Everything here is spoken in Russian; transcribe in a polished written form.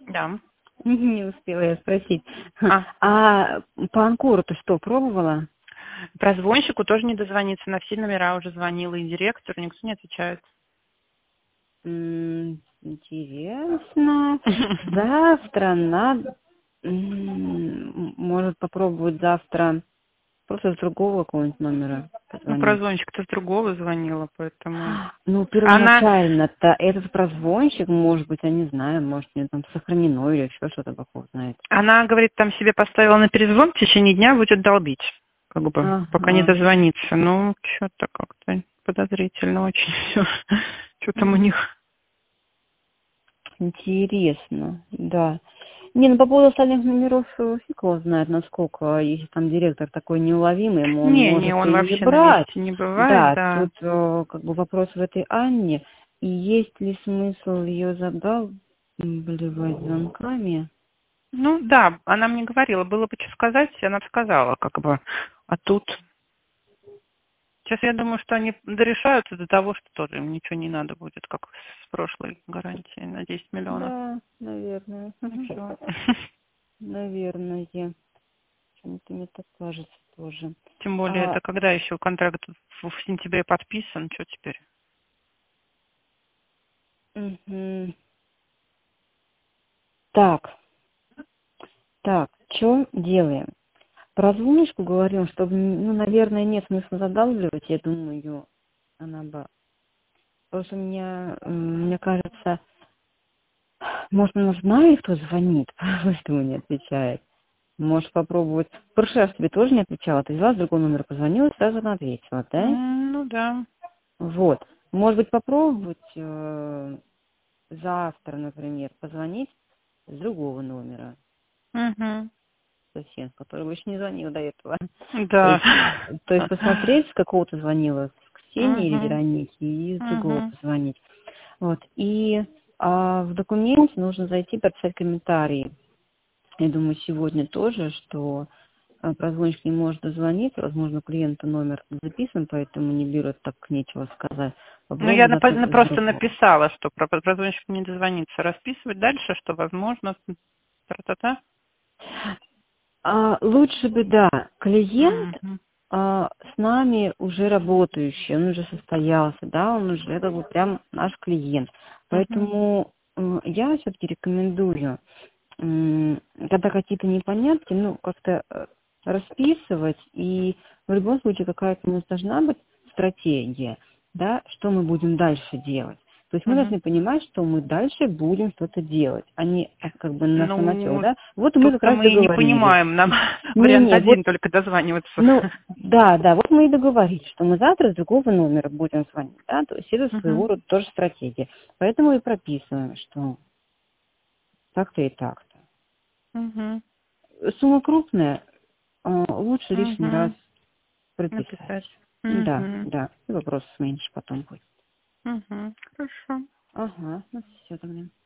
Да. Не успела я спросить. А, А по Анкору ты что, пробовала? прозвонщику тоже не дозвониться. На все номера уже звонила и директору, никто не отвечает. Интересно. Завтра надо... Может попробовать завтра просто с другого какого-нибудь номера Ну, позвонить. прозвонщик-то с другого звонила, поэтому... Ну, Она... первоначально-то этот прозвонщик, может быть, я не знаю, может, у него там сохранено или еще что-то, Бог знает. Она, говорит, там себе поставила на перезвон, в течение дня будет долбить. Как бы, пока не Ага. дозвонится. Ну, что-то как-то подозрительно очень все. Что там у них? Интересно, да. Не, ну по поводу остальных номеров фиг его знает, насколько, если там директор такой неуловимый, он Не, может он и не вообще на брать. месте не бывает, Да, да. тут как бы вопрос в этой Анне. И есть ли смысл ее задалбливать звонками? Ну, да, она мне говорила, было бы что сказать, она бы сказала, как бы. А тут... Сейчас я думаю, что они дорешаются до того, что тоже им ничего не надо будет, как с прошлой гарантией на 10 миллионов. Да, наверное. И всё. Наверное. Почему-то мне так кажется тоже. Тем более, А, это когда еще контракт в сентябре подписан, что теперь? мгм. Так, что делаем? Про звоночку говорим, чтобы, ну, наверное, нет смысла задалбливать, я думаю, она бы... Потому что мне кажется, может, она знает, кто звонит, поэтому не отвечает. Можешь попробовать. В прошлый раз тебе тоже не отвечала, ты взяла с другого номера, позвонила, и сразу она ответила, да? Ну да. Вот. Может быть, попробовать завтра, например, позвонить с другого номера, Угу. совсем, с которого еще не звонила до этого. То Да. есть, то есть посмотреть, с какого-то звонила, с Ксении или Угу. Вероники, и с другого Угу. позвонить. Вот. И в документе нужно зайти, прописать комментарии. Я думаю, сегодня тоже, что прозвонщик не может дозвониться, возможно, у клиента номер записан, поэтому не берет, так нечего сказать. Ну, я Попробую записать с просто другого. написала, что про прозвонщик не дозвонится. Расписывать дальше, что возможно. Тра-та-та. Лучше бы, да, клиент Угу. с нами уже работающий, он уже состоялся, да, он уже как бы прям наш клиент. Угу. Поэтому я все-таки рекомендую, когда какие-то непонятки, ну, как-то расписывать, и в любом случае какая-то у нас должна быть стратегия, да, что мы будем дальше делать. То есть мы Угу. должны понимать, что мы дальше будем что-то делать, а не как бы на самотек, Ну, да. Вот мы как тут-то раз мы и не договорились. понимаем. Нам вариант Не-не, вот, один только дозваниваться. ну, да, вот мы и договорились, что мы завтра с другого номера будем звонить, да, то есть это Угу. своего рода тоже стратегия. Поэтому и прописываем, что так-то и так-то. Угу. Сумма крупная, лучше лишний раз Угу. прописать. Написать. Да, Угу. да, и вопросов меньше потом будет. Угу. Хорошо. Ага, ну все тогда.